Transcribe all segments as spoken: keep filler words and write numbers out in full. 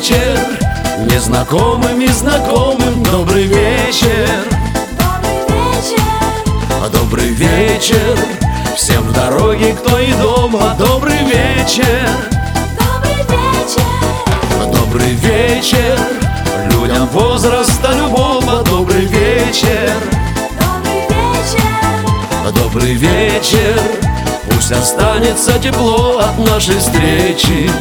вечер, незнакомым и знакомым добрый вечер. Добрый вечер, Добрый вечер всем в дороге, кто и дома. Добрый вечер, добрый вечер, добрый вечер людям возраста любого. Добрый вечер, добрый вечер, добрый вечер, пусть останется тепло от нашей встречи.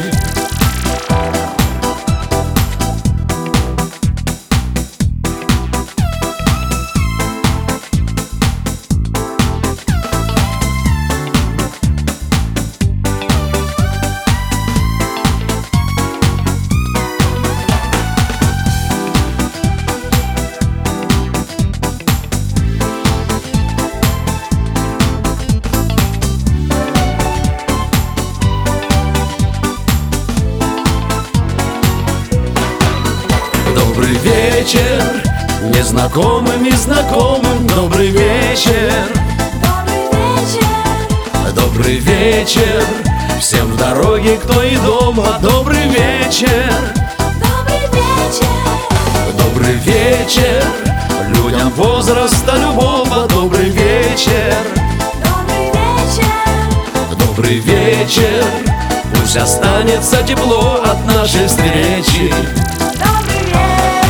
Добрый вечер, незнакомым и знакомым. Добрый вечер, добрый вечер, добрый вечер всем в дороге, кто и дома. Добрый вечер, добрый вечер, добрый вечер людям возраста любого. Добрый вечер, добрый вечер, добрый вечер, пусть останется тепло от нашей встречи. добрый вечер.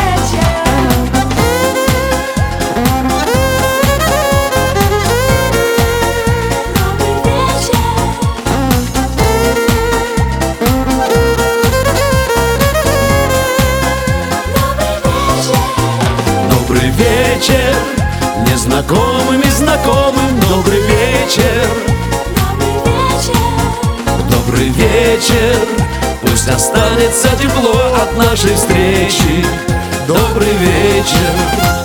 Добрый вечер, незнакомым и знакомым. Добрый вечер, Добрый вечер, добрый вечер, пусть останется тепло от нашей встречи. Добрый вечер.